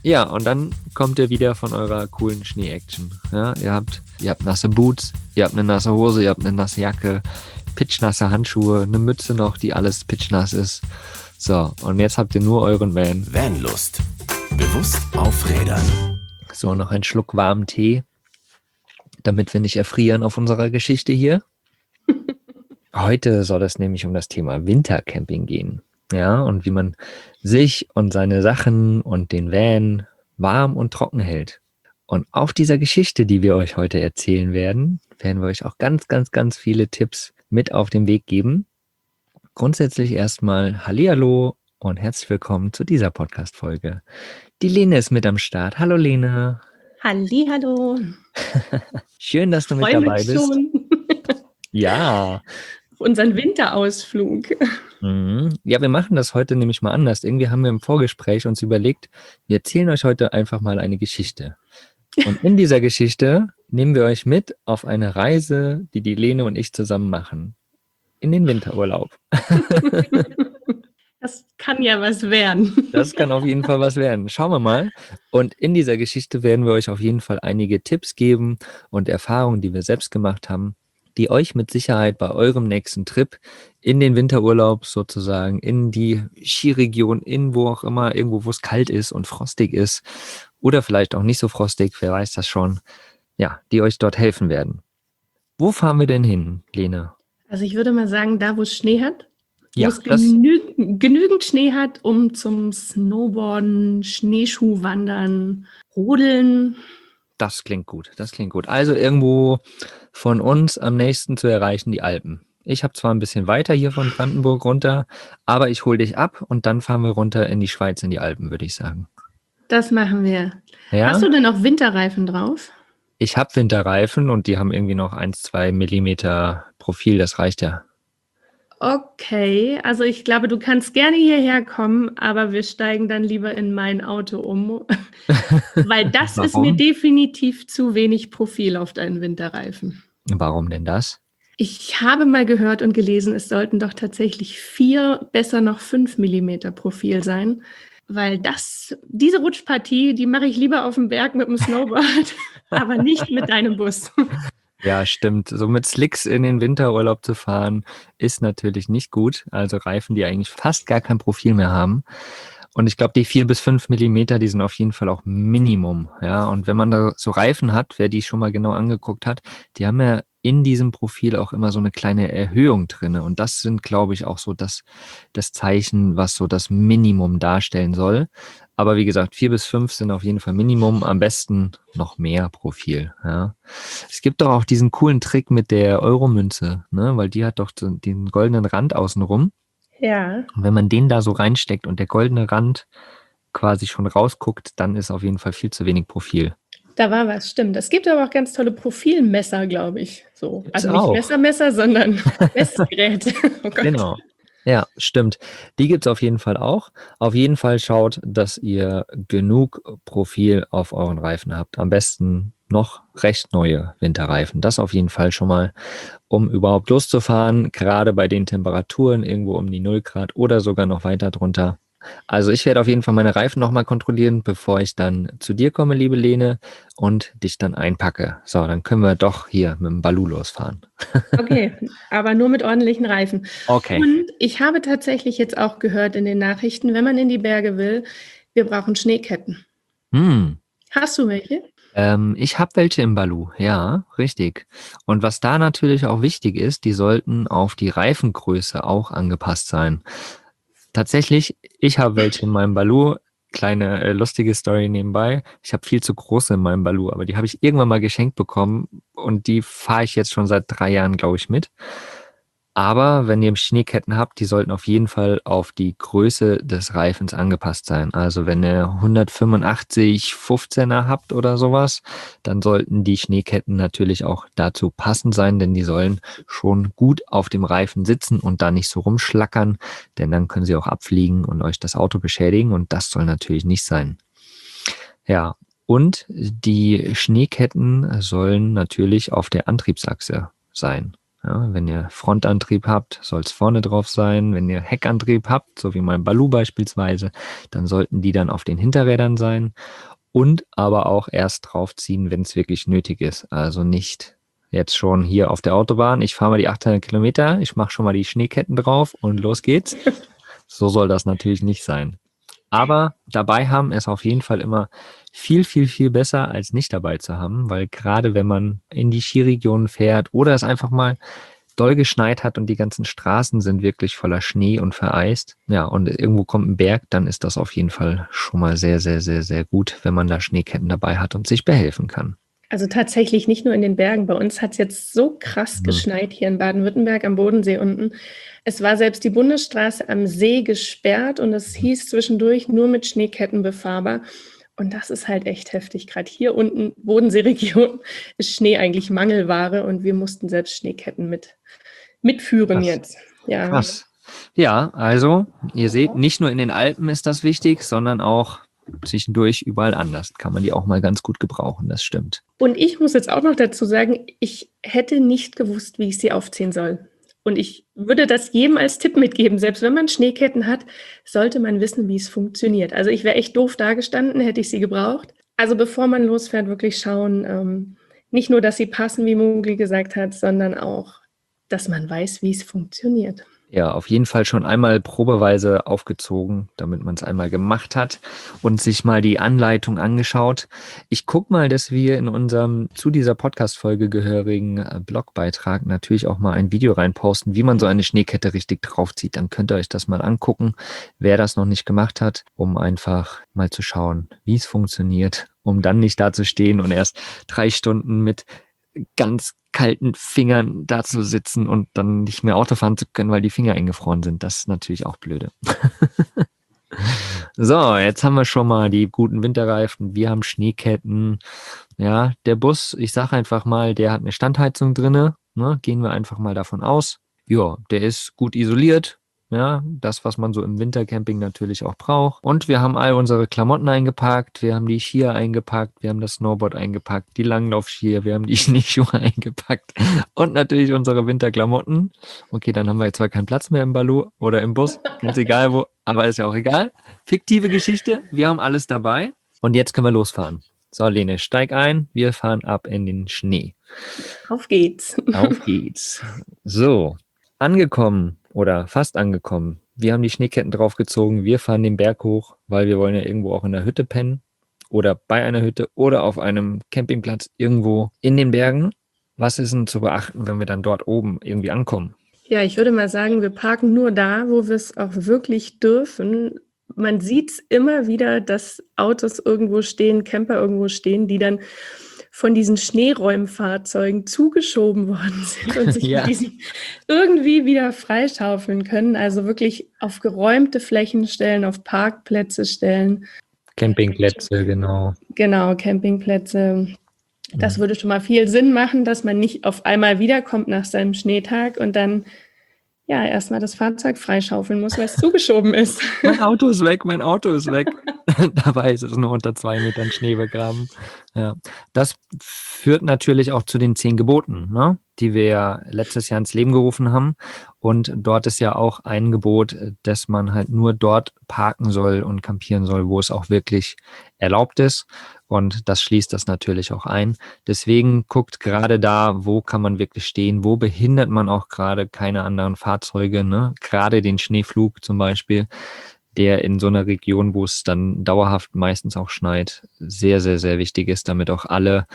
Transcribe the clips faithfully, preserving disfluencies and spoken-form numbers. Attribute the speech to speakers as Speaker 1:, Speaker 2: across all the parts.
Speaker 1: Ja, und dann kommt ihr wieder von eurer coolen Schnee-Action. Ja, ihr habt, ihr habt nasse Boots, ihr habt eine nasse Hose, ihr habt eine nasse Jacke, pitschnasse Handschuhe, eine Mütze noch, die alles pitschnass ist. So, und jetzt habt ihr nur euren Van.
Speaker 2: Vanlust. Bewusst aufrädern.
Speaker 1: So, noch ein Schluck warmen Tee, damit wir nicht erfrieren auf unserer Geschichte hier. Heute soll es nämlich um das Thema Wintercamping gehen. Ja, und wie man sich und seine Sachen und den Van warm und trocken hält. Und auf dieser Geschichte, die wir euch heute erzählen werden, werden wir euch auch ganz, ganz, ganz viele Tipps mit auf den Weg geben. Grundsätzlich erstmal Hallihallo und herzlich willkommen zu dieser Podcast-Folge. Die Lene ist mit am Start. Hallo Lene.
Speaker 3: Hallihallo.
Speaker 1: Schön, dass du mit
Speaker 3: Freu
Speaker 1: dabei
Speaker 3: mich
Speaker 1: bist.
Speaker 3: schon.
Speaker 1: Ja.
Speaker 3: Unseren Winterausflug.
Speaker 1: Mhm. Ja, wir machen das heute nämlich mal anders. Irgendwie haben wir im Vorgespräch uns überlegt, wir erzählen euch heute einfach mal eine Geschichte. Und in dieser Geschichte nehmen wir euch mit auf eine Reise, die die Lene und ich zusammen machen. In den Winterurlaub.
Speaker 3: Das kann ja was werden.
Speaker 1: Das kann auf jeden Fall was werden. Schauen wir mal. Und in dieser Geschichte werden wir euch auf jeden Fall einige Tipps geben und Erfahrungen, die wir selbst gemacht haben, die euch mit Sicherheit bei eurem nächsten Trip in den Winterurlaub sozusagen, in die Skiregion, in wo auch immer, irgendwo, wo es kalt ist und frostig ist oder vielleicht auch nicht so frostig, wer weiß das schon, ja, die euch dort helfen werden. Wo fahren wir denn hin, Lene?
Speaker 3: Also ich würde mal sagen, da wo es Schnee hat, wo
Speaker 1: Ja,
Speaker 3: es
Speaker 1: das-
Speaker 3: genü genügend Schnee hat, um zum Snowboarden, Schneeschuhwandern, Rodeln.
Speaker 1: Das klingt gut, das klingt gut. Also irgendwo von uns am nächsten zu erreichen, die Alpen. Ich habe zwar ein bisschen weiter hier von Brandenburg runter, aber ich hole dich ab und dann fahren wir runter in die Schweiz, in die Alpen, würde ich sagen.
Speaker 3: Das machen wir.
Speaker 1: Ja?
Speaker 3: Hast du denn auch Winterreifen drauf?
Speaker 1: Ich habe Winterreifen und die haben irgendwie noch eins, zwei Millimeter Profil, das reicht ja.
Speaker 3: Okay, also ich glaube, du kannst gerne hierher kommen, aber wir steigen dann lieber in mein Auto um, weil das ist mir
Speaker 1: Warum?
Speaker 3: definitiv zu wenig Profil auf deinen Winterreifen.
Speaker 1: Warum denn das?
Speaker 3: Ich habe mal gehört und gelesen, es sollten doch tatsächlich vier, besser noch fünf Millimeter Profil sein, weil das, diese Rutschpartie, die mache ich lieber auf dem Berg mit dem Snowboard, aber nicht mit deinem Bus.
Speaker 1: Ja, stimmt. So mit Slicks in den Winterurlaub zu fahren, ist natürlich nicht gut. Also Reifen, die eigentlich fast gar kein Profil mehr haben. Und ich glaube, die vier bis fünf Millimeter, die sind auf jeden Fall auch Minimum. Ja, und wenn man da so Reifen hat, wer die schon mal genau angeguckt hat, die haben ja in diesem Profil auch immer so eine kleine Erhöhung drinne. Und das sind, glaube ich, auch so das, das Zeichen, was so das Minimum darstellen soll. Aber wie gesagt, vier bis fünf sind auf jeden Fall Minimum, am besten noch mehr Profil. Ja. Es gibt doch auch diesen coolen Trick mit der Euromünze, ne? Weil die hat doch so den goldenen Rand außenrum.
Speaker 3: Ja.
Speaker 1: Und wenn man den da so reinsteckt und der goldene Rand quasi schon rausguckt, dann ist auf jeden Fall viel zu wenig Profil.
Speaker 3: Da war was, stimmt. Es gibt aber auch ganz tolle Profilmesser, glaube ich. So.
Speaker 1: Gibt's
Speaker 3: Also nicht
Speaker 1: auch.
Speaker 3: Messer, Messer, sondern Messgeräte. Oh Gott.
Speaker 1: Genau. Ja, stimmt. Die gibt's auf jeden Fall auch. Auf jeden Fall schaut, dass ihr genug Profil auf euren Reifen habt. Am besten noch recht neue Winterreifen. Das auf jeden Fall schon mal, um überhaupt loszufahren. Gerade bei den Temperaturen irgendwo um die null Grad oder sogar noch weiter drunter. Also ich werde auf jeden Fall meine Reifen nochmal kontrollieren, bevor ich dann zu dir komme, liebe Lene, und dich dann einpacke. So, dann können wir doch hier mit dem Balu losfahren.
Speaker 3: Okay, aber nur mit ordentlichen Reifen.
Speaker 1: Okay.
Speaker 3: Und ich habe tatsächlich jetzt auch gehört in den Nachrichten, wenn man in die Berge will, wir brauchen Schneeketten.
Speaker 1: Hm.
Speaker 3: Hast du welche?
Speaker 1: Ähm, ich habe welche im Balu, ja, richtig. Und was da natürlich auch wichtig ist, die sollten auf die Reifengröße auch angepasst sein. Tatsächlich, ich habe welche in meinem Balu. Kleine äh, lustige Story nebenbei. Ich habe viel zu große in meinem Balu, aber die habe ich irgendwann mal geschenkt bekommen und die fahre ich jetzt schon seit drei Jahren, glaube ich, mit. Aber wenn ihr Schneeketten habt, die sollten auf jeden Fall auf die Größe des Reifens angepasst sein. Also wenn ihr hundertfünfundachtzig fünfzehner habt oder sowas, dann sollten die Schneeketten natürlich auch dazu passend sein, denn die sollen schon gut auf dem Reifen sitzen und da nicht so rumschlackern, denn dann können sie auch abfliegen und euch das Auto beschädigen und das soll natürlich nicht sein. Ja, und die Schneeketten sollen natürlich auf der Antriebsachse sein. Ja, wenn ihr Frontantrieb habt, soll es vorne drauf sein. Wenn ihr Heckantrieb habt, so wie mein Baloo beispielsweise, dann sollten die dann auf den Hinterrädern sein und aber auch erst draufziehen, wenn es wirklich nötig ist. Also nicht jetzt schon hier auf der Autobahn, ich fahre mal die achthundert Kilometer, ich mache schon mal die Schneeketten drauf und los geht's. So soll das natürlich nicht sein. Aber dabei haben ist auf jeden Fall immer viel, viel, viel besser, als nicht dabei zu haben, weil gerade wenn man in die Skiregionen fährt oder es einfach mal doll geschneit hat und die ganzen Straßen sind wirklich voller Schnee und vereist, ja, und irgendwo kommt ein Berg, dann ist das auf jeden Fall schon mal sehr, sehr, sehr, sehr gut, wenn man da Schneeketten dabei hat und sich behelfen kann.
Speaker 3: Also tatsächlich nicht nur in den Bergen. Bei uns hat es jetzt so krass
Speaker 1: Mhm.
Speaker 3: geschneit hier in Baden-Württemberg am Bodensee unten. Es war selbst die Bundesstraße am See gesperrt und es hieß zwischendurch nur mit Schneeketten befahrbar. Und das ist halt echt heftig. Gerade hier unten, Bodenseeregion, ist Schnee eigentlich Mangelware und wir mussten selbst Schneeketten mit, mitführen
Speaker 1: Krass.
Speaker 3: jetzt. Ja.
Speaker 1: Krass. Ja, also ihr seht, nicht nur in den Alpen ist das wichtig, sondern auch zwischendurch überall anders. Kann man die auch mal ganz gut gebrauchen, das stimmt.
Speaker 3: Und ich muss jetzt auch noch dazu sagen, ich hätte nicht gewusst, wie ich sie aufziehen soll. Und ich würde das jedem als Tipp mitgeben. Selbst wenn man Schneeketten hat, sollte man wissen, wie es funktioniert. Also ich wäre echt doof dagestanden, hätte ich sie gebraucht. Also bevor man losfährt, wirklich schauen, ähm, nicht nur, dass sie passen, wie Mogli gesagt hat, sondern auch, dass man weiß, wie es funktioniert.
Speaker 1: Ja, auf jeden Fall schon einmal probeweise aufgezogen, damit man es einmal gemacht hat und sich mal die Anleitung angeschaut. Ich gucke mal, dass wir in unserem zu dieser Podcast-Folge gehörigen äh, Blogbeitrag natürlich auch mal ein Video reinposten, wie man so eine Schneekette richtig draufzieht. Dann könnt ihr euch das mal angucken, wer das noch nicht gemacht hat, um einfach mal zu schauen, wie es funktioniert, um dann nicht da zu stehen und erst drei Stunden mit ganz kalten Fingern da zu sitzen und dann nicht mehr Auto fahren zu können, weil die Finger eingefroren sind. Das ist natürlich auch blöde. So, jetzt haben wir schon mal die guten Winterreifen. Wir haben Schneeketten. Ja, der Bus, ich sage einfach mal, der hat eine Standheizung drinne. Ne? Gehen wir einfach mal davon aus. Ja, der ist gut isoliert. Ja, das, was man so im Wintercamping natürlich auch braucht. Und wir haben all unsere Klamotten eingepackt, wir haben die Skier eingepackt, wir haben das Snowboard eingepackt, die Langlaufskier, wir haben die Schneeschuhe eingepackt und natürlich unsere Winterklamotten. Okay, dann haben wir jetzt zwar keinen Platz mehr im Baloo oder im Bus, ganz egal wo, aber ist ja auch egal. Fiktive Geschichte, wir haben alles dabei und jetzt können wir losfahren. So, Lene, steig ein, wir fahren ab in den Schnee.
Speaker 3: Auf geht's.
Speaker 1: Auf geht's. So, angekommen. Oder fast angekommen. Wir haben die Schneeketten draufgezogen, wir fahren den Berg hoch, weil wir wollen ja irgendwo auch in der Hütte pennen oder bei einer Hütte oder auf einem Campingplatz irgendwo in den Bergen. Was ist denn zu beachten, wenn wir dann dort oben irgendwie ankommen?
Speaker 3: Ja, ich würde mal sagen, wir parken nur da, wo wir es auch wirklich dürfen. Man sieht es immer wieder, dass Autos irgendwo stehen, Camper irgendwo stehen, die dann von diesen Schneeräumfahrzeugen zugeschoben worden sind und sich
Speaker 1: Ja.
Speaker 3: mit diesen irgendwie wieder freischaufeln können. Also wirklich auf geräumte Flächen stellen, auf Parkplätze stellen.
Speaker 1: Campingplätze, genau.
Speaker 3: Genau, Campingplätze. Das würde schon mal viel Sinn machen, dass man nicht auf einmal wiederkommt nach seinem Schneetag und dann ja erstmal das Fahrzeug freischaufeln muss, weil es zugeschoben ist.
Speaker 1: Mein Auto ist weg, mein Auto ist weg. Dabei ist es nur unter zwei Metern Schnee begraben. Ja. Das führt natürlich auch zu den zehn Geboten, ne? Die wir ja letztes Jahr ins Leben gerufen haben. Und dort ist ja auch ein Gebot, dass man halt nur dort parken soll und campieren soll, wo es auch wirklich erlaubt ist. Und das schließt das natürlich auch ein. Deswegen guckt gerade da, wo kann man wirklich stehen, wo behindert man auch gerade keine anderen Fahrzeuge, ne? Gerade den Schneeflug zum Beispiel, der in so einer Region, wo es dann dauerhaft meistens auch schneit, sehr, sehr, sehr wichtig ist, damit auch alle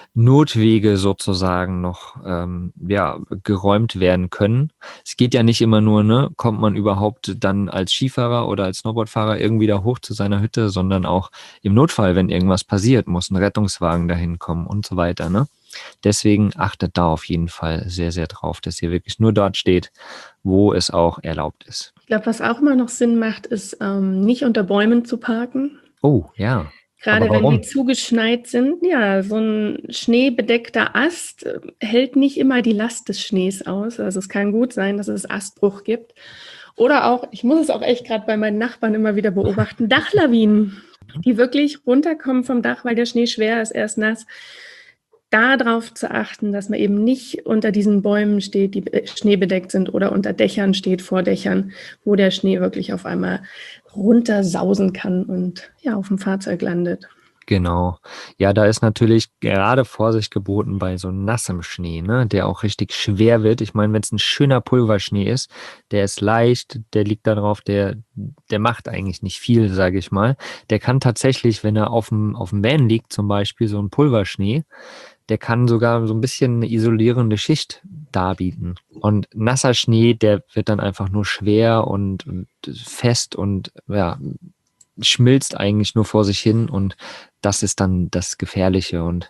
Speaker 1: Notwege sozusagen noch ähm, ja, geräumt werden können. Es geht ja nicht immer nur, ne, kommt man überhaupt dann als Skifahrer oder als Snowboardfahrer irgendwie da hoch zu seiner Hütte, sondern auch im Notfall, wenn irgendwas passiert, muss ein Rettungswagen dahin kommen und so weiter, ne? Deswegen achtet da auf jeden Fall sehr, sehr drauf, dass ihr wirklich nur dort steht, wo es auch erlaubt ist.
Speaker 3: Ich glaube, was auch immer noch Sinn macht, ist ähm, nicht unter Bäumen zu parken.
Speaker 1: Oh, ja.
Speaker 3: Gerade
Speaker 1: Aber
Speaker 3: wenn
Speaker 1: warum?
Speaker 3: die zugeschneit sind, ja, so ein schneebedeckter Ast äh, hält nicht immer die Last des Schnees aus. Also es kann gut sein, dass es Astbruch gibt. Oder auch, ich muss es auch echt gerade bei meinen Nachbarn immer wieder beobachten, Dachlawinen, die wirklich runterkommen vom Dach, weil der Schnee schwer ist, erst nass. darauf zu achten, dass man eben nicht unter diesen Bäumen steht, die schneebedeckt sind, oder unter Dächern steht, vor Dächern, wo der Schnee wirklich auf einmal runtersausen kann und ja, auf dem Fahrzeug landet.
Speaker 1: Genau. Ja, da ist natürlich gerade Vorsicht geboten bei so nassem Schnee, ne, der auch richtig schwer wird. Ich meine, wenn es ein schöner Pulverschnee ist, der ist leicht, der liegt da drauf, der, der macht eigentlich nicht viel, sage ich mal. Der kann tatsächlich, wenn er auf dem, auf dem Van liegt, zum Beispiel so ein Pulverschnee, der kann sogar so ein bisschen eine isolierende Schicht darbieten. Und nasser Schnee, der wird dann einfach nur schwer und, und fest und ja, schmilzt eigentlich nur vor sich hin, und das ist dann das Gefährliche, und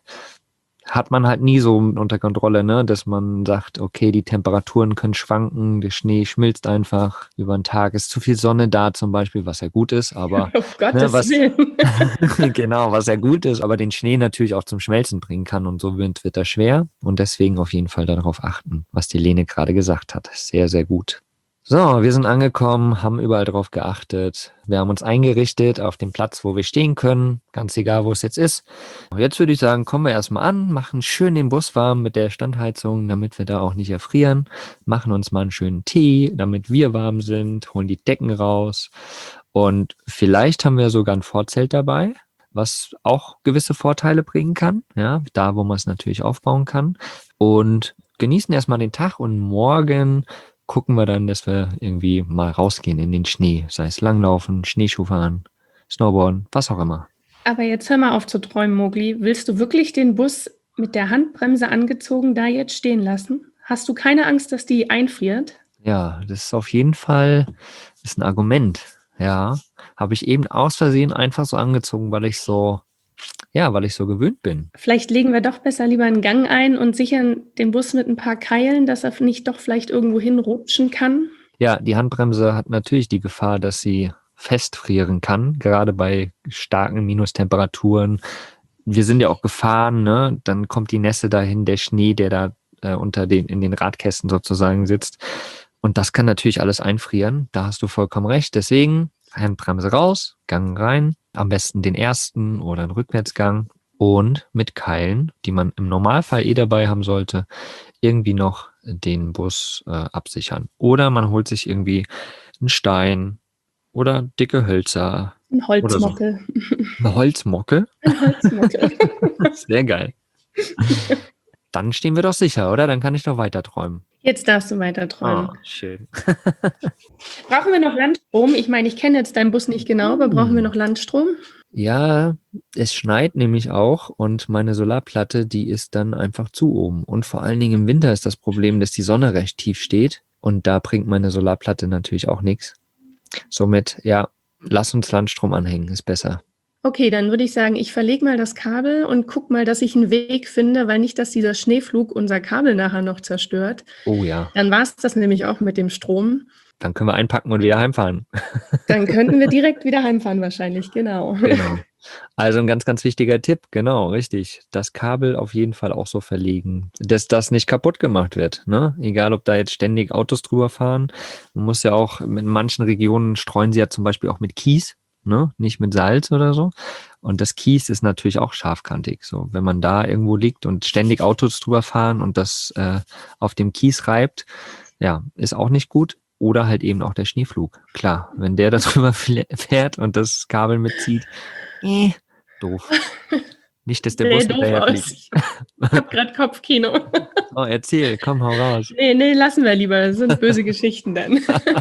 Speaker 1: hat man halt nie so unter Kontrolle, ne, dass man sagt, okay, die Temperaturen können schwanken, der Schnee schmilzt einfach über den Tag, ist zu viel Sonne da zum Beispiel, was ja gut ist, aber
Speaker 3: Auf Gottes
Speaker 1: ne, was,
Speaker 3: Willen.
Speaker 1: genau, was ja gut ist, aber den Schnee natürlich auch zum Schmelzen bringen kann, und so wird, wird er schwer, und deswegen auf jeden Fall darauf achten, was die Lene gerade gesagt hat. Sehr, sehr gut. So, wir sind angekommen, haben überall drauf geachtet. Wir haben uns eingerichtet auf dem Platz, wo wir stehen können, ganz egal, wo es jetzt ist. Jetzt würde ich sagen, kommen wir erstmal an, machen schön den Bus warm mit der Standheizung, damit wir da auch nicht erfrieren, machen uns mal einen schönen Tee, damit wir warm sind, holen die Decken raus, und vielleicht haben wir sogar ein Vorzelt dabei, was auch gewisse Vorteile bringen kann, ja, da, wo man es natürlich aufbauen kann, und genießen erstmal den Tag, und morgen gucken wir dann, dass wir irgendwie mal rausgehen in den Schnee, sei es Langlaufen, Schneeschuh fahren, Snowboarden, was auch immer.
Speaker 3: Aber jetzt hör mal auf zu träumen, Mogli. Willst du wirklich den Bus mit der Handbremse angezogen da jetzt stehen lassen? Hast du keine Angst, dass die einfriert?
Speaker 1: Ja, das ist auf jeden Fall das ist ein Argument. Ja, habe ich eben aus Versehen einfach so angezogen, weil ich so, ja, weil ich so gewöhnt bin.
Speaker 3: Vielleicht legen wir doch besser lieber einen Gang ein und sichern den Bus mit ein paar Keilen, dass er nicht doch vielleicht irgendwo hinrutschen kann.
Speaker 1: Ja, die Handbremse hat natürlich die Gefahr, dass sie festfrieren kann, gerade bei starken Minustemperaturen. Wir sind ja auch gefahren, ne? Dann kommt die Nässe dahin, der Schnee, der da äh, unter den, in den Radkästen sozusagen sitzt. Und das kann natürlich alles einfrieren. Da hast du vollkommen recht. Deswegen Handbremse raus, Gang rein, am besten den ersten oder einen Rückwärtsgang, und mit Keilen, die man im Normalfall eh dabei haben sollte, irgendwie noch den Bus äh, absichern. Oder man holt sich irgendwie einen Stein oder dicke Hölzer.
Speaker 3: Ein Holzmockel.
Speaker 1: So. Eine Holzmocke?
Speaker 3: Ein Holzmockel.
Speaker 1: Sehr geil. Dann stehen wir doch sicher, oder? Dann kann ich doch weiter träumen.
Speaker 3: Jetzt darfst du weiter träumen.
Speaker 1: Oh, schön.
Speaker 3: Brauchen wir noch Landstrom? Ich meine, ich kenne jetzt deinen Bus nicht genau, aber brauchen wir noch Landstrom?
Speaker 1: Ja, es schneit nämlich auch, und meine Solarplatte, die ist dann einfach zu oben. Und vor allen Dingen im Winter ist das Problem, dass die Sonne recht tief steht, und da bringt meine Solarplatte natürlich auch nichts. Somit, ja, lass uns Landstrom anhängen, ist besser.
Speaker 3: Okay, dann würde ich sagen, ich verlege mal das Kabel und guck mal, dass ich einen Weg finde, weil nicht, dass dieser Schneeflug unser Kabel nachher noch zerstört.
Speaker 1: Oh ja.
Speaker 3: Dann war es das nämlich auch mit dem Strom.
Speaker 1: Dann können wir einpacken und wieder heimfahren.
Speaker 3: Dann könnten wir direkt wieder heimfahren wahrscheinlich, genau.
Speaker 1: Genau. Also ein ganz, ganz wichtiger Tipp, genau, richtig. Das Kabel auf jeden Fall auch so verlegen, dass das nicht kaputt gemacht wird, ne? Egal, ob da jetzt ständig Autos drüber fahren. Man muss ja auch, in manchen Regionen streuen sie ja zum Beispiel auch mit Kies, ne? Nicht mit Salz oder so. Und das Kies ist natürlich auch scharfkantig. So, wenn man da irgendwo liegt und ständig Autos drüber fahren und das äh, auf dem Kies reibt, ja, ist auch nicht gut. Oder halt eben auch der Schneeflug. Klar, wenn der da drüber fährt und das Kabel mitzieht, eh, doof. Nicht, dass der
Speaker 3: Nee,
Speaker 1: Bus
Speaker 3: doof
Speaker 1: hinterher
Speaker 3: aus.
Speaker 1: fliegt.
Speaker 3: Ich hab grad Kopfkino.
Speaker 1: Oh, erzähl, komm, hau raus.
Speaker 3: Nee, nee, lassen wir lieber. Das sind böse Geschichten dann.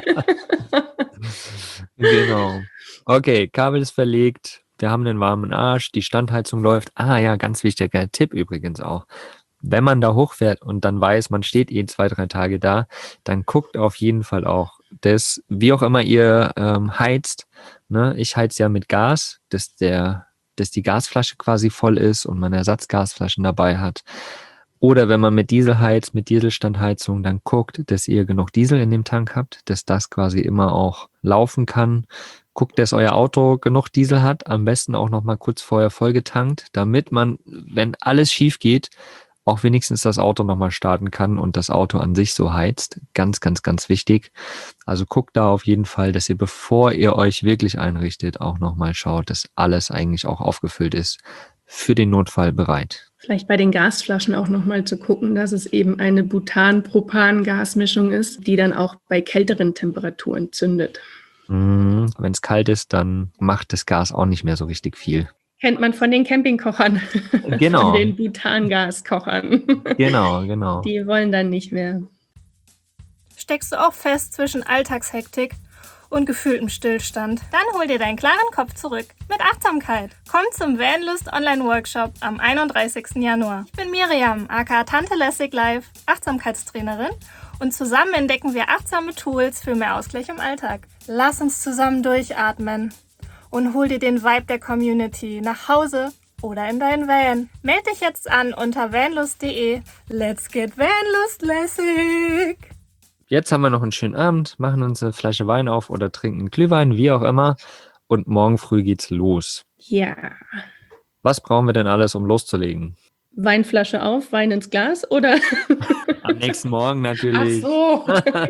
Speaker 1: Genau. Okay, Kabel ist verlegt. Wir haben einen warmen Arsch. Die Standheizung läuft. Ah ja, ganz wichtiger Tipp übrigens auch. Wenn man da hochfährt und dann weiß, man steht eh zwei, drei Tage da, dann guckt auf jeden Fall auch, dass, wie auch immer ihr ähm, heizt, ne, ich heiz ja mit Gas, dass der, dass die Gasflasche quasi voll ist und man Ersatzgasflaschen dabei hat. Oder wenn man mit Diesel heizt, mit Dieselstandheizung, dann guckt, dass ihr genug Diesel in dem Tank habt, dass das quasi immer auch laufen kann. Guckt, dass euer Auto genug Diesel hat, am besten auch noch mal kurz vorher vollgetankt, damit man, wenn alles schief geht, auch wenigstens das Auto nochmal starten kann und das Auto an sich so heizt. Ganz, ganz, ganz wichtig. Also guckt da auf jeden Fall, dass ihr, bevor ihr euch wirklich einrichtet, auch nochmal schaut, dass alles eigentlich auch aufgefüllt ist, für den Notfall bereit.
Speaker 3: Vielleicht bei den Gasflaschen auch nochmal zu gucken, dass es eben eine Butan-Propan-Gasmischung ist, die dann auch bei kälteren Temperaturen zündet.
Speaker 1: Mm, wenn es kalt ist, dann macht das Gas auch nicht mehr so richtig viel.
Speaker 3: Kennt man von den Campingkochern,
Speaker 1: Genau.
Speaker 3: von den Butangaskochern.
Speaker 1: Genau, genau.
Speaker 3: Die wollen dann nicht mehr.
Speaker 4: Steckst du auch fest zwischen Alltagshektik und gefühltem Stillstand? Dann hol dir deinen klaren Kopf zurück mit Achtsamkeit. Komm zum Vanlust Online-Workshop am einunddreißigsten Januar. Ich bin Miriam, aka Tante Lässig Live, Achtsamkeitstrainerin, und zusammen entdecken wir achtsame Tools für mehr Ausgleich im Alltag. Lass uns zusammen durchatmen und hol dir den Vibe der Community nach Hause oder in deinen Van. Meld dich jetzt an unter vanlust punkt de. Let's get Vanlust-lässig!
Speaker 1: Jetzt haben wir noch einen schönen Abend, machen uns eine Flasche Wein auf oder trinken Glühwein, wie auch immer. Und morgen früh geht's los.
Speaker 3: Ja.
Speaker 1: Was brauchen wir denn alles, um loszulegen?
Speaker 3: Weinflasche auf, Wein ins Glas oder?
Speaker 1: Am nächsten Morgen natürlich.
Speaker 3: Ach so.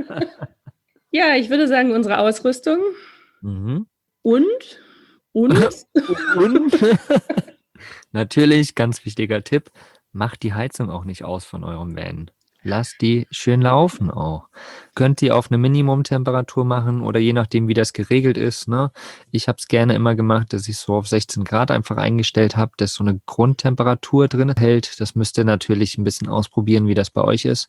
Speaker 3: Ja, ich würde sagen, unsere Ausrüstung.
Speaker 1: Mhm.
Speaker 3: Und? Und?
Speaker 1: Und? Natürlich, ganz wichtiger Tipp, macht die Heizung auch nicht aus von eurem Van. Lasst die schön laufen auch. Könnt ihr auf eine Minimumtemperatur machen oder je nachdem, wie das geregelt ist. Ne? Ich habe es gerne immer gemacht, dass ich so auf sechzehn Grad einfach eingestellt habe, dass so eine Grundtemperatur drin hält. Das müsst ihr natürlich ein bisschen ausprobieren, wie das bei euch ist.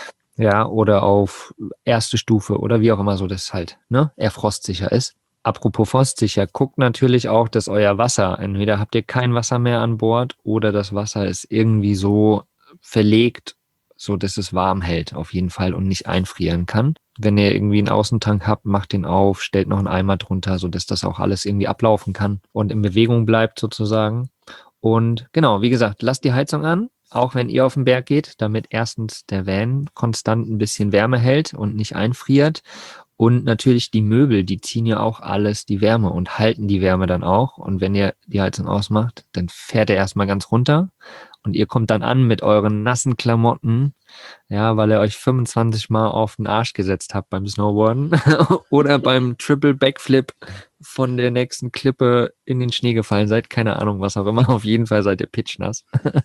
Speaker 1: Ja, oder auf erste Stufe oder wie auch immer so, das halt, ne, eher frostsicher ist. Apropos frostsicher, guckt natürlich auch, dass euer Wasser, entweder habt ihr kein Wasser mehr an Bord oder das Wasser ist irgendwie so verlegt, so dass es warm hält auf jeden Fall und nicht einfrieren kann. Wenn ihr irgendwie einen Außentank habt, macht den auf, stellt noch einen Eimer drunter, so dass das auch alles irgendwie ablaufen kann und in Bewegung bleibt sozusagen. Und genau, wie gesagt, lasst die Heizung an, auch wenn ihr auf den Berg geht, damit erstens der Van konstant ein bisschen Wärme hält und nicht einfriert. Und natürlich die Möbel, die ziehen ja auch alles die Wärme und halten die Wärme dann auch. Und wenn ihr die Heizung ausmacht, dann fährt er erstmal ganz runter. Und ihr kommt dann an mit euren nassen Klamotten, ja, weil ihr euch fünfundzwanzig Mal auf den Arsch gesetzt habt beim Snowboarden oder beim Triple Backflip von der nächsten Klippe in den Schnee gefallen seid. Keine Ahnung, was auch immer. Auf jeden Fall seid ihr pitschnass.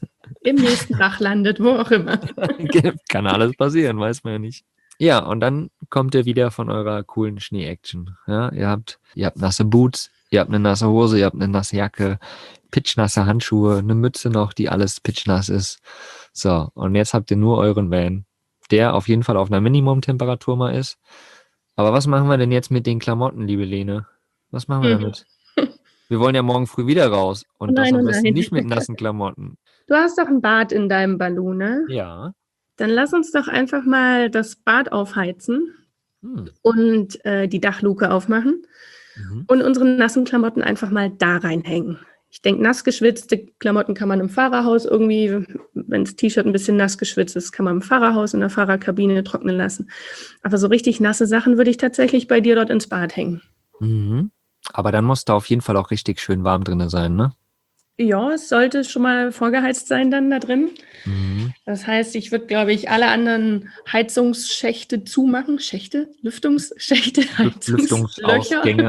Speaker 3: Im nächsten Bach landet, wo auch immer.
Speaker 1: Kann alles passieren, weiß man ja nicht. Ja, und dann kommt ihr wieder von eurer coolen Schnee-Action. Ja, ihr habt, ihr habt nasse Boots, ihr habt eine nasse Hose, ihr habt eine nasse Jacke, pitschnasse Handschuhe, eine Mütze noch, die alles pitschnass ist. So, und jetzt habt ihr nur euren Van, der auf jeden Fall auf einer Minimumtemperatur mal ist. Aber was machen wir denn jetzt mit den Klamotten, liebe Lene? Was machen wir damit? Wir wollen ja morgen früh wieder raus und
Speaker 3: Nein,
Speaker 1: das am
Speaker 3: oh
Speaker 1: besten
Speaker 3: nein.
Speaker 1: nicht mit nassen Klamotten.
Speaker 3: Du hast doch ein Bad in deinem Ballon, ne?
Speaker 1: Ja.
Speaker 3: Dann lass uns doch einfach mal das Bad aufheizen
Speaker 1: Hm.
Speaker 3: und äh, die Dachluke aufmachen
Speaker 1: Mhm.
Speaker 3: und unsere nassen Klamotten einfach mal da reinhängen. Ich denke, nass geschwitzte Klamotten kann man im Fahrerhaus irgendwie, wenn das T-Shirt ein bisschen nass geschwitzt ist, kann man im Fahrerhaus in der Fahrerkabine trocknen lassen. Aber so richtig nasse Sachen würde ich tatsächlich bei dir dort ins Bad hängen.
Speaker 1: Mhm. Aber dann muss da auf jeden Fall auch richtig schön warm drin sein, ne?
Speaker 3: Ja, es sollte schon mal vorgeheizt sein dann da drin.
Speaker 1: Mhm.
Speaker 3: Das heißt, ich würde, glaube ich, alle anderen Heizungsschächte zumachen. Schächte? Lüftungsschächte? Heizungslöcher?
Speaker 1: Lüftungsausgänge.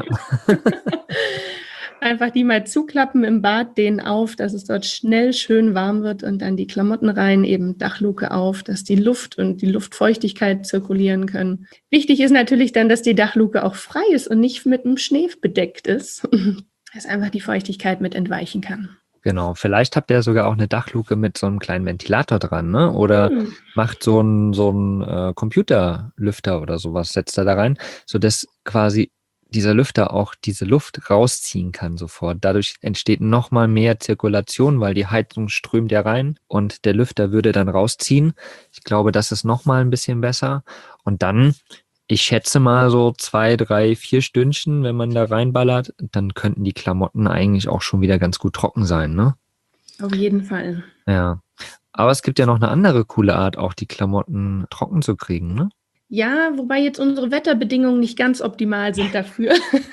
Speaker 3: Einfach die mal zuklappen im Bad, dehnen auf, dass es dort schnell schön warm wird und dann die Klamotten rein, eben Dachluke auf, dass die Luft und die Luftfeuchtigkeit zirkulieren können. Wichtig ist natürlich dann, dass die Dachluke auch frei ist und nicht mit einem Schnee bedeckt ist, dass einfach die Feuchtigkeit mit entweichen kann.
Speaker 1: Genau, vielleicht habt ihr sogar auch eine Dachluke mit so einem kleinen Ventilator dran, ne? Oder
Speaker 3: Hm.
Speaker 1: macht so einen so einen äh, Computerlüfter oder sowas, setzt er da rein, sodass quasi dieser Lüfter auch diese Luft rausziehen kann sofort. Dadurch entsteht nochmal mehr Zirkulation, weil die Heizung strömt ja rein und der Lüfter würde dann rausziehen. Ich glaube, das ist nochmal ein bisschen besser. Und dann, ich schätze mal so zwei, drei, vier Stündchen, wenn man da reinballert, dann könnten die Klamotten eigentlich auch schon wieder ganz gut trocken sein, ne?
Speaker 3: Auf jeden Fall.
Speaker 1: Ja. Aber es gibt ja noch eine andere coole Art, auch die Klamotten trocken zu kriegen, ne?
Speaker 3: Ja, wobei jetzt unsere Wetterbedingungen nicht ganz optimal sind dafür.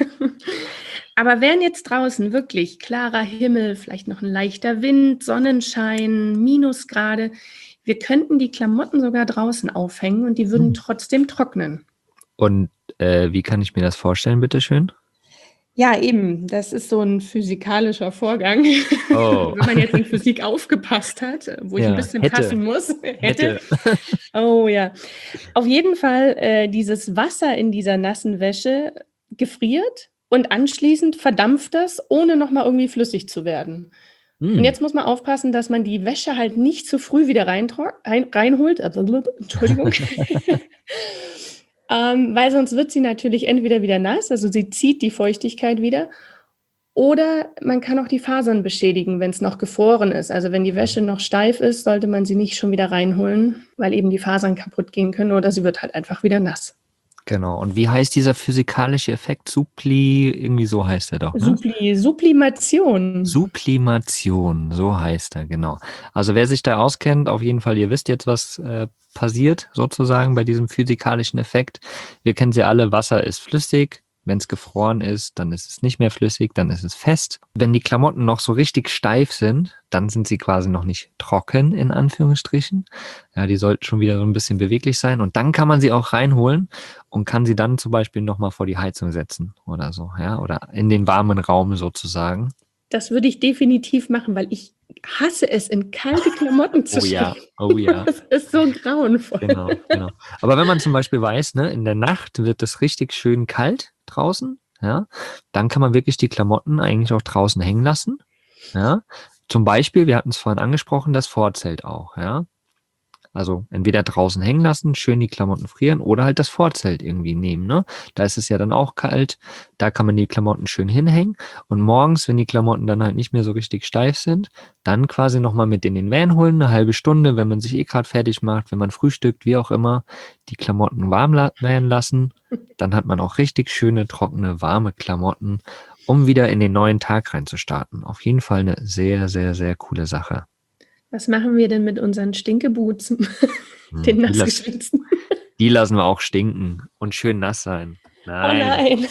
Speaker 3: Aber wären jetzt draußen wirklich klarer Himmel, vielleicht noch ein leichter Wind, Sonnenschein, Minusgrade, wir könnten die Klamotten sogar draußen aufhängen und die würden
Speaker 1: Hm.
Speaker 3: trotzdem trocknen.
Speaker 1: Und äh, wie kann ich mir das vorstellen, bitteschön?
Speaker 3: Ja, eben. Das ist so ein physikalischer Vorgang.
Speaker 1: Oh,
Speaker 3: Wenn man jetzt in Physik aufgepasst hat, wo ich ein
Speaker 1: ja,
Speaker 3: bisschen
Speaker 1: hätte,
Speaker 3: passen muss, hätte.
Speaker 1: hätte.
Speaker 3: Oh ja. Auf jeden Fall, äh, dieses Wasser in dieser nassen Wäsche gefriert und anschließend verdampft das, ohne noch mal irgendwie flüssig zu werden. Und
Speaker 1: Hm.
Speaker 3: jetzt muss man aufpassen, dass man die Wäsche halt nicht zu früh wieder reintro ein reinholt. Entschuldigung. Ähm, weil sonst wird sie natürlich entweder wieder nass, also sie zieht die Feuchtigkeit wieder, oder man kann auch die Fasern beschädigen, wenn es noch gefroren ist. Also wenn die Wäsche noch steif ist, sollte man sie nicht schon wieder reinholen, weil eben die Fasern kaputt gehen können oder sie wird halt einfach wieder nass.
Speaker 1: Genau. Und wie heißt dieser physikalische Effekt? Suppli, irgendwie so heißt er doch, ne?
Speaker 3: Suppli Sublimation.
Speaker 1: Sublimation, so heißt er, genau. Also wer sich da auskennt, auf jeden Fall, ihr wisst jetzt, was äh, passiert sozusagen bei diesem physikalischen Effekt. Wir kennen sie alle, Wasser ist flüssig. Wenn es gefroren ist, dann ist es nicht mehr flüssig, dann ist es fest. Wenn die Klamotten noch so richtig steif sind, dann sind sie quasi noch nicht trocken, in Anführungsstrichen. Ja, die sollten schon wieder so ein bisschen beweglich sein. Und dann kann man sie auch reinholen und kann sie dann zum Beispiel nochmal vor die Heizung setzen oder so, ja, oder in den warmen Raum sozusagen.
Speaker 3: Das würde ich definitiv machen, weil ich hasse es, in kalte Klamotten zu
Speaker 1: Oh ja,
Speaker 3: schlüpfen.
Speaker 1: oh ja.
Speaker 3: Das ist so grauenvoll.
Speaker 1: Genau, genau. Aber wenn man zum Beispiel weiß, ne, in der Nacht wird es richtig schön kalt draußen, ja, dann kann man wirklich die Klamotten eigentlich auch draußen hängen lassen, ja. Zum Beispiel, wir hatten es vorhin angesprochen, das Vorzelt auch, ja. Also entweder draußen hängen lassen, schön die Klamotten frieren oder halt das Vorzelt irgendwie nehmen, ne? Da ist es ja dann auch kalt, da kann man die Klamotten schön hinhängen und morgens, wenn die Klamotten dann halt nicht mehr so richtig steif sind, dann quasi nochmal mit in den Van holen, eine halbe Stunde, wenn man sich eh gerade fertig macht, wenn man frühstückt, wie auch immer, die Klamotten warm la- werden lassen, dann hat man auch richtig schöne, trockene, warme Klamotten, um wieder in den neuen Tag reinzustarten. Auf jeden Fall eine sehr, sehr, sehr coole Sache.
Speaker 3: Was machen wir denn mit unseren Stinkeboots, den
Speaker 1: Die,
Speaker 3: nass
Speaker 1: las
Speaker 3: geschwitzten?
Speaker 1: die lassen wir auch stinken und schön nass sein. Nein.
Speaker 3: Oh nein.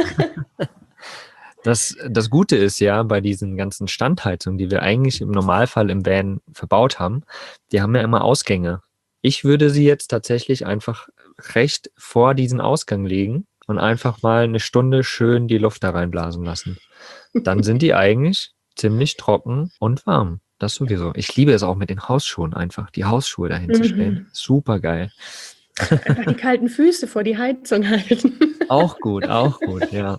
Speaker 1: Das, das Gute ist ja bei diesen ganzen Standheizungen, die wir eigentlich im Normalfall im Van verbaut haben, die haben ja immer Ausgänge. Ich würde sie jetzt tatsächlich einfach recht vor diesen Ausgang legen und einfach mal eine Stunde schön die Luft da reinblasen lassen. Dann sind die eigentlich ziemlich trocken und warm. Das sowieso. Ich liebe es auch mit den Hausschuhen einfach, die Hausschuhe dahin zu stellen.
Speaker 3: Mhm.
Speaker 1: Super geil.
Speaker 3: Einfach die kalten Füße vor die Heizung halten.
Speaker 1: Auch gut, auch gut, ja.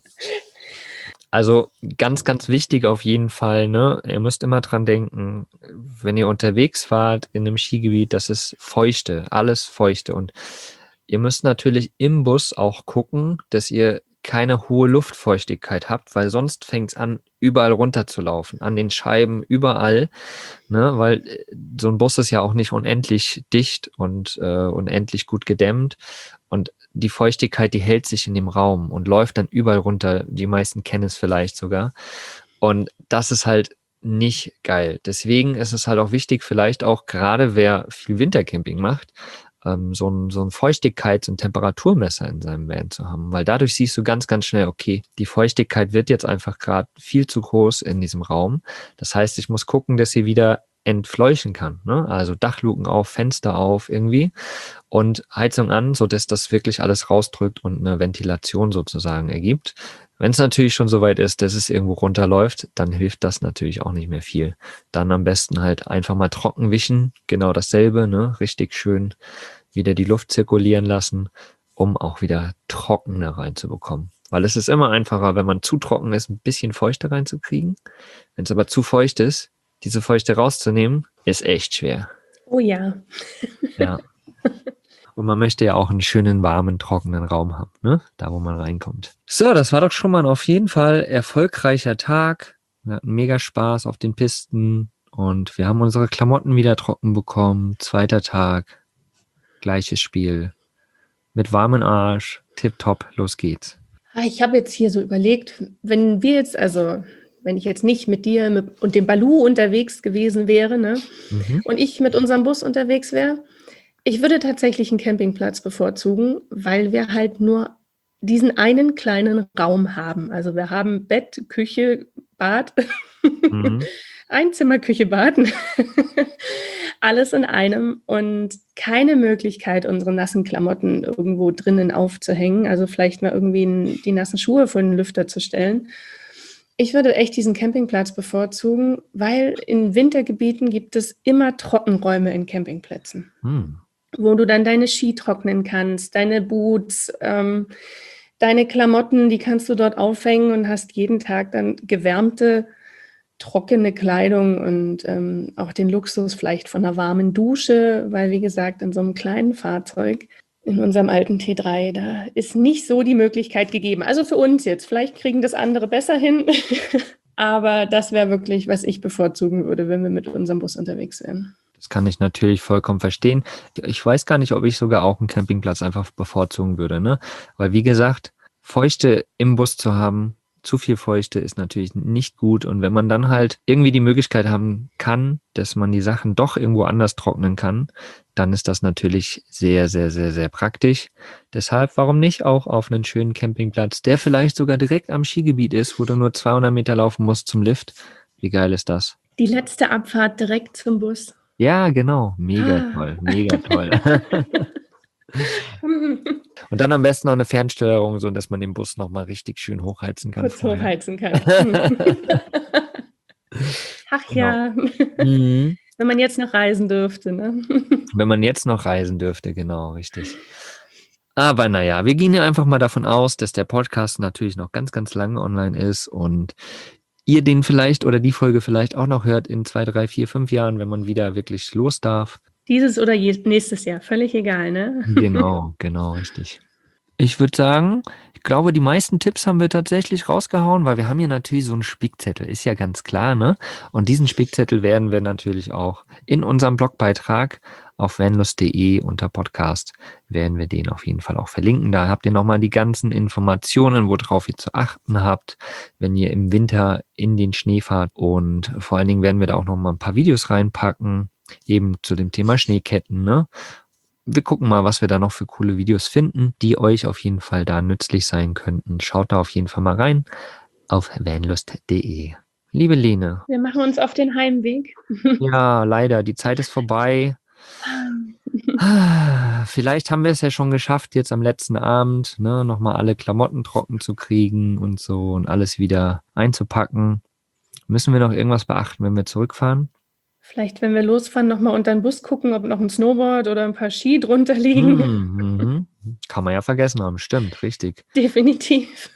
Speaker 1: Also ganz, ganz wichtig auf jeden Fall, ne? Ihr müsst immer dran denken, wenn ihr unterwegs wart in einem Skigebiet, das ist feuchte, alles feuchte. Und ihr müsst natürlich im Bus auch gucken, dass ihr keine hohe Luftfeuchtigkeit habt, weil sonst fängt es an, überall runterzulaufen, an den Scheiben, überall, ne? Weil äh, so ein Bus ist ja auch nicht unendlich dicht und äh, unendlich gut gedämmt. Und die Feuchtigkeit, die hält sich in dem Raum und läuft dann überall runter. Die meisten kennen es vielleicht sogar. Und das ist halt nicht geil. Deswegen ist es halt auch wichtig, vielleicht auch gerade wer viel Wintercamping macht, ähm, so ein, so ein Feuchtigkeits- und Temperaturmesser in seinem Van zu haben. Weil dadurch siehst du ganz, ganz schnell, okay, die Feuchtigkeit wird jetzt einfach gerade viel zu groß in diesem Raum. Das heißt, ich muss gucken, dass sie wieder entfleuchen kann, ne? Also Dachluken auf, Fenster auf irgendwie und Heizung an, sodass das wirklich alles rausdrückt und eine Ventilation sozusagen ergibt. Wenn es natürlich schon so weit ist, dass es irgendwo runterläuft, dann hilft das natürlich auch nicht mehr viel. Dann am besten halt einfach mal trocken wischen, genau dasselbe, ne? Richtig schön wieder die Luft zirkulieren lassen, um auch wieder trockener reinzubekommen. Weil es ist immer einfacher, wenn man zu trocken ist, ein bisschen Feuchte reinzukriegen. Wenn es aber zu feucht ist, diese Feuchte rauszunehmen, ist echt schwer.
Speaker 3: Oh ja.
Speaker 1: Ja. Und man möchte ja auch einen schönen, warmen, trockenen Raum haben, ne? Da, wo man reinkommt. So, das war doch schon mal auf jeden Fall erfolgreicher Tag. Wir hatten mega Spaß auf den Pisten und wir haben unsere Klamotten wieder trocken bekommen. Zweiter Tag, gleiches Spiel. Mit warmem Arsch, tipptopp, los geht's.
Speaker 3: Ich habe jetzt hier so überlegt, wenn wir jetzt, also wenn ich jetzt nicht mit dir mit, und dem Balu unterwegs gewesen wäre, ne,
Speaker 1: Mhm.
Speaker 3: und ich mit unserem Bus unterwegs wäre, ich würde tatsächlich einen Campingplatz bevorzugen, weil wir halt nur diesen einen kleinen Raum haben. Also wir haben Bett, Küche, Bad,
Speaker 1: Mhm.
Speaker 3: Einzimmer, Küche, Bad. Alles in einem und keine Möglichkeit, unsere nassen Klamotten irgendwo drinnen aufzuhängen. Also vielleicht mal irgendwie die nassen Schuhe vor den Lüfter zu stellen. Ich würde echt diesen Campingplatz bevorzugen, weil in Wintergebieten gibt es immer Trockenräume in Campingplätzen, hm. wo du dann deine Ski trocknen kannst, deine Boots, ähm, deine Klamotten, die kannst du dort aufhängen und hast jeden Tag dann gewärmte, trockene Kleidung und ähm, auch den Luxus vielleicht von einer warmen Dusche, weil wie gesagt, in so einem kleinen Fahrzeug, in unserem alten T drei, da ist nicht so die Möglichkeit gegeben. Also für uns jetzt, vielleicht kriegen das andere besser hin, aber das wäre wirklich, was ich bevorzugen würde, wenn wir mit unserem Bus unterwegs wären.
Speaker 1: Das kann ich natürlich vollkommen verstehen. Ich weiß gar nicht, ob ich sogar auch einen Campingplatz einfach bevorzugen würde, ne? Weil wie gesagt, Feuchte im Bus zu haben, zu viel Feuchte ist natürlich nicht gut. Und wenn man dann halt irgendwie die Möglichkeit haben kann, dass man die Sachen doch irgendwo anders trocknen kann, dann ist das natürlich sehr, sehr, sehr, sehr praktisch. Deshalb, warum nicht auch auf einen schönen Campingplatz, der vielleicht sogar direkt am Skigebiet ist, wo du nur zweihundert Meter laufen musst zum Lift. Wie geil ist das?
Speaker 3: Die letzte Abfahrt direkt zum Bus.
Speaker 1: Ja, genau. Mega toll, mega toll. Und dann am besten noch eine Fernsteuerung, so dass man den Bus nochmal richtig schön hochheizen kann.
Speaker 3: Kurz vorher. hochheizen kann. Ach ja. Mhm. Wenn man jetzt noch reisen dürfte, ne?
Speaker 1: Wenn man jetzt noch reisen dürfte, genau, richtig. Aber naja, wir gehen ja einfach mal davon aus, dass der Podcast natürlich noch ganz, ganz lange online ist und ihr den vielleicht oder die Folge vielleicht auch noch hört in zwei, drei, vier, fünf Jahren, wenn man wieder wirklich los darf.
Speaker 3: Dieses oder nächstes Jahr, völlig egal, ne?
Speaker 1: Genau, genau, richtig. Ich würde sagen, ich glaube, die meisten Tipps haben wir tatsächlich rausgehauen, weil wir haben hier natürlich so einen Spickzettel, ist ja ganz klar, ne? Und diesen Spickzettel werden wir natürlich auch in unserem Blogbeitrag auf vanlust punkt de unter Podcast werden wir den auf jeden Fall auch verlinken. Da habt ihr nochmal die ganzen Informationen, worauf ihr zu achten habt, wenn ihr im Winter in den Schnee fahrt. Und vor allen Dingen werden wir da auch nochmal ein paar Videos reinpacken, eben zu dem Thema Schneeketten, ne? Wir gucken mal, was wir da noch für coole Videos finden, die euch auf jeden Fall da nützlich sein könnten. Schaut da auf jeden Fall mal rein auf vanlust punkt de. Liebe Lene.
Speaker 3: Wir machen uns auf den Heimweg.
Speaker 1: Ja, leider, die Zeit ist vorbei. Vielleicht haben wir es ja schon geschafft, jetzt am letzten Abend, ne, nochmal alle Klamotten trocken zu kriegen und so und alles wieder einzupacken. Müssen wir noch irgendwas beachten, wenn wir zurückfahren?
Speaker 3: Vielleicht, wenn wir losfahren, nochmal unter den Bus gucken, ob noch ein Snowboard oder ein paar Ski drunter liegen.
Speaker 1: Mhm. Kann man ja vergessen haben, stimmt, richtig.
Speaker 3: Definitiv.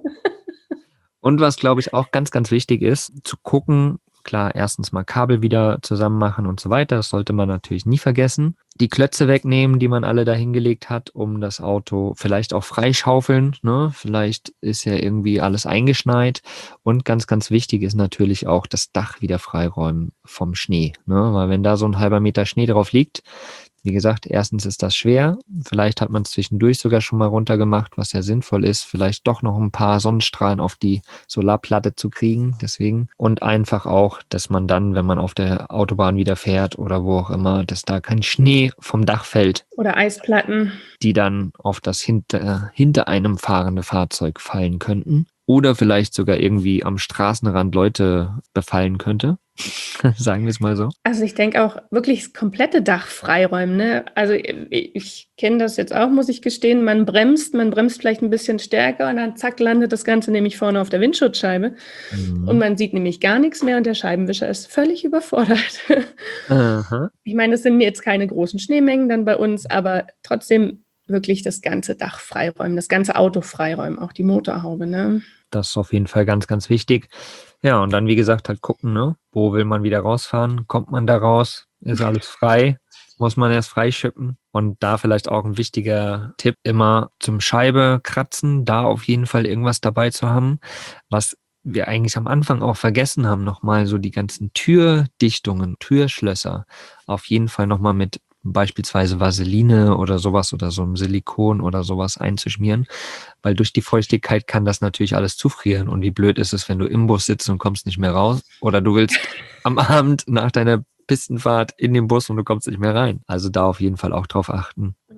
Speaker 1: Und was, glaube ich, auch ganz, ganz wichtig ist, zu gucken, klar, erstens mal Kabel wieder zusammen machen und so weiter, das sollte man natürlich nie vergessen. Die Klötze wegnehmen, die man alle da hingelegt hat, um das Auto vielleicht auch freischaufeln, ne? Vielleicht ist ja irgendwie alles eingeschneit. Und ganz, ganz wichtig ist natürlich auch das Dach wieder freiräumen vom Schnee, ne? Weil wenn da so ein halber Meter Schnee drauf liegt, wie gesagt, erstens ist das schwer. Vielleicht hat man es zwischendurch sogar schon mal runtergemacht, was ja sinnvoll ist. Vielleicht doch noch ein paar Sonnenstrahlen auf die Solarplatte zu kriegen. Deswegen. Und einfach auch, dass man dann, wenn man auf der Autobahn wieder fährt oder wo auch immer, dass da kein Schnee vom Dach fällt.
Speaker 3: Oder Eisplatten.
Speaker 1: Die dann auf das hinter, hinter einem fahrende Fahrzeug fallen könnten. Oder vielleicht sogar irgendwie am Straßenrand Leute befallen könnte. Sagen wir es mal so.
Speaker 3: Also ich denke auch wirklich das komplette Dach freiräumen. Ne? Also ich, ich kenne das jetzt auch, muss ich gestehen. Man bremst, man bremst vielleicht ein bisschen stärker und dann zack landet das Ganze nämlich vorne auf der Windschutzscheibe. Mhm. Und man sieht nämlich gar nichts mehr und der Scheibenwischer ist völlig überfordert. Aha. Ich meine, es sind jetzt keine großen Schneemengen dann bei uns, aber trotzdem wirklich das ganze Dach freiräumen, das ganze Auto freiräumen, auch die Motorhaube, ne?
Speaker 1: Das ist auf jeden Fall ganz, ganz wichtig. Ja, und dann, wie gesagt, halt gucken, ne? Wo will man wieder rausfahren? Kommt man da raus? Ist alles frei? Muss man erst freischippen? Und da vielleicht auch ein wichtiger Tipp, immer zum Scheibe kratzen, da auf jeden Fall irgendwas dabei zu haben, was wir eigentlich am Anfang auch vergessen haben, nochmal so die ganzen Türdichtungen, Türschlösser auf jeden Fall nochmal mit beispielsweise Vaseline oder sowas oder so ein Silikon oder sowas einzuschmieren, weil durch die Feuchtigkeit kann das natürlich alles zufrieren und wie blöd ist es, wenn du im Bus sitzt und kommst nicht mehr raus oder du willst am Abend nach deiner Pistenfahrt in den Bus und du kommst nicht mehr rein. Also da auf jeden Fall auch drauf achten.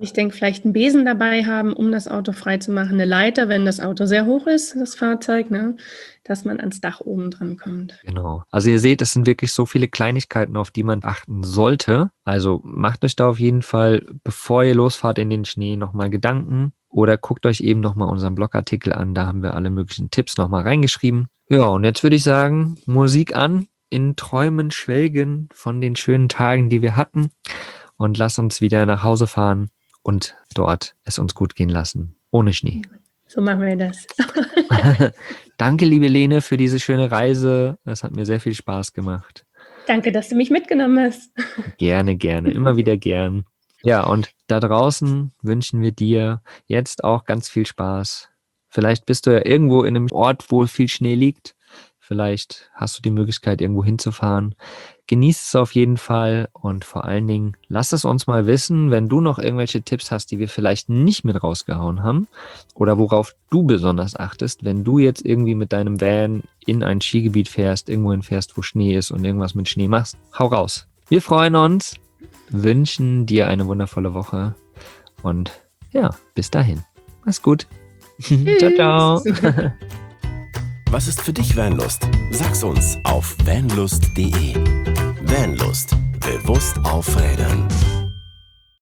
Speaker 3: Ich denke, vielleicht einen Besen dabei haben, um das Auto frei zu machen. Eine Leiter, wenn das Auto sehr hoch ist, das Fahrzeug, ne? Dass man ans Dach oben dran kommt.
Speaker 1: Genau. Also ihr seht, es sind wirklich so viele Kleinigkeiten, auf die man achten sollte. Also macht euch da auf jeden Fall, bevor ihr losfahrt in den Schnee, nochmal Gedanken. Oder guckt euch eben nochmal unseren Blogartikel an. Da haben wir alle möglichen Tipps nochmal reingeschrieben. Ja, und jetzt würde ich sagen, Musik an, in Träumen schwelgen von den schönen Tagen, die wir hatten. Und lass uns wieder nach Hause fahren und dort es uns gut gehen lassen. Ohne Schnee.
Speaker 3: So machen wir das.
Speaker 1: Danke, liebe Lene, für diese schöne Reise. Das hat mir sehr viel Spaß gemacht.
Speaker 3: Danke, dass du mich mitgenommen hast.
Speaker 1: Gerne, gerne. Immer wieder gern. Ja, und da draußen wünschen wir dir jetzt auch ganz viel Spaß. Vielleicht bist du ja irgendwo in einem Ort, wo viel Schnee liegt. Vielleicht hast du die Möglichkeit, irgendwo hinzufahren. Genieß es auf jeden Fall und vor allen Dingen lass es uns mal wissen, wenn du noch irgendwelche Tipps hast, die wir vielleicht nicht mit rausgehauen haben oder worauf du besonders achtest, wenn du jetzt irgendwie mit deinem Van in ein Skigebiet fährst, irgendwohin fährst, wo Schnee ist und irgendwas mit Schnee machst. Hau raus. Wir freuen uns, wünschen dir eine wundervolle Woche und ja, bis dahin. Mach's gut. Ciao, ciao.
Speaker 2: Was ist für dich Vanlust? Sag's uns auf vanlust punkt de. Vanlust. Bewusst aufrädern.